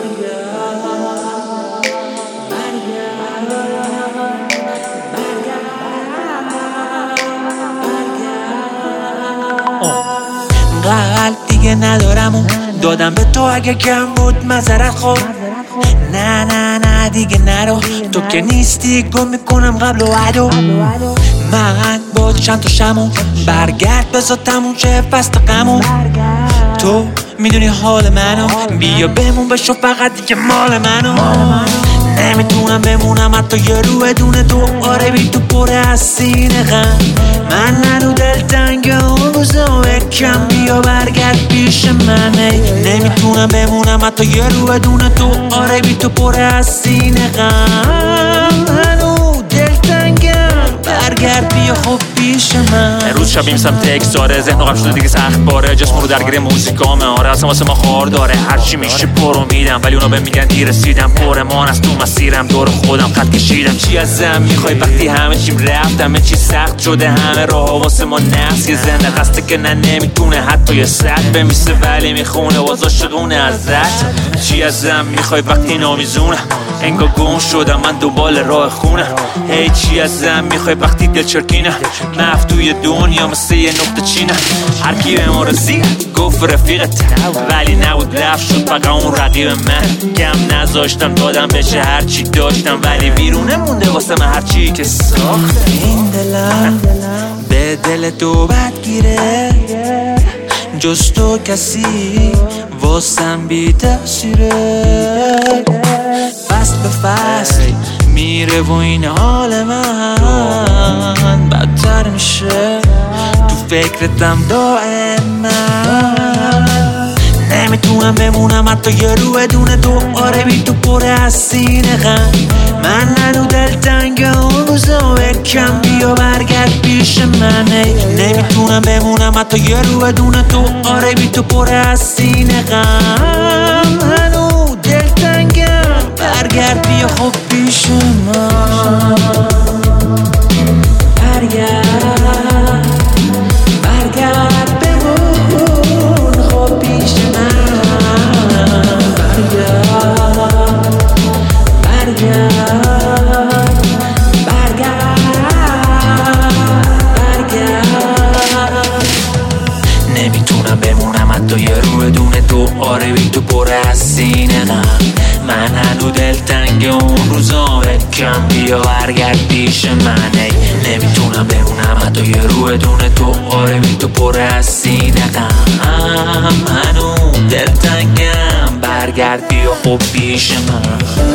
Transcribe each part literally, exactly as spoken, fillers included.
قلب دیگه ندارم و دادم به تو اگه کم بود مذارت خود. نه نه نه دیگه نرو، تو که نیستی گم میکنم قبل و عدو. من با چند تا شمو برگرد بذار تموم شه فست غمو. تو میدونی حال منو، بیا بمون بشو فقط دیگه مال منو. نمیتونم بمونم حتی یه روح دونه تو، آره بی تو پر از سینه غم. من هنو دلتنگ اون روزا کم، بیا برگرد پیش من. نمیتونم بمونم حتی یه روح دونه تو، آره بی تو پر از سینه غم. هنو دلتنگم برگرد بیا خب پیش من. روز شب میمسم تکس داره، ذهن قم شده دیگه سخت باره. جسم رو درگیر موزیکامه، آره اصلا واسه ما خار داره. هرچی میشه پرو میدم ولی اونا به میگن دیر رسیدم. پرمان از تو مسیرم دور خودم خط کشیدم. چی ازم میخوای وقتی همه چیم رفت، همه چی سخت شده، همه راه واسه ما نفس. یه زنده قصده که نه نمیتونه حتی یه سد بمیسه ولی میخونه باز عاشقونه ازت. چی ازم میخوای وقتی نامیزونه، انگار گم شدم من دوبال راه خونه. هی چی ازم میخوای وقتی دل چرکینه، مفتوی دنیا مثل یه نقطه چینه. هر کی به ما رسید گفت رفیقت ولی نبود رفت شد فقط اون رقیب من. کم نذاشتم دادم بشه هرچی داشتم ولی بیرونه مونده واسه من هرچی که ساختم. این دلم به دل تو بدگیره، جز تو کسی واسم بی تأثیره. فصل به فصل میره و این حال من بدتر میشه، تو فکرتم دائما. نمیتونم بمونم حتی یه روح دونه تو، آره بی تو پر از سینه غم. من هنو دلتنگ اون روزا کم، بیا برگرد پیش من. نمیتونم بمونم حتی یه روح دونه تو، آره بی تو پر از سینه غم. هنو دلتنگم برگرد بیا خب پیش من. برگرد برگرد بمون خب پیش من. برگرد برگرد برگرد. نمیتونم بمونم حتی یه روح دونه تو، آره بی تو پر از سینه غم. من هنو دلتنگ اون روزا کم، بیا برگرد پیش من. نمیتونم بمونم حتی یه روح دونه تو، آره بی تو پر از سینه غم. هنو دلتنگم برگرد بیا خب پیش من.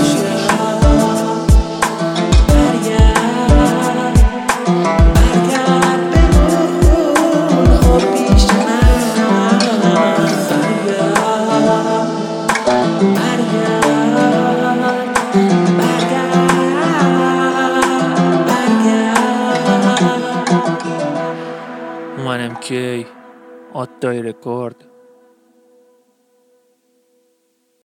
منم کی آت دای رکورد.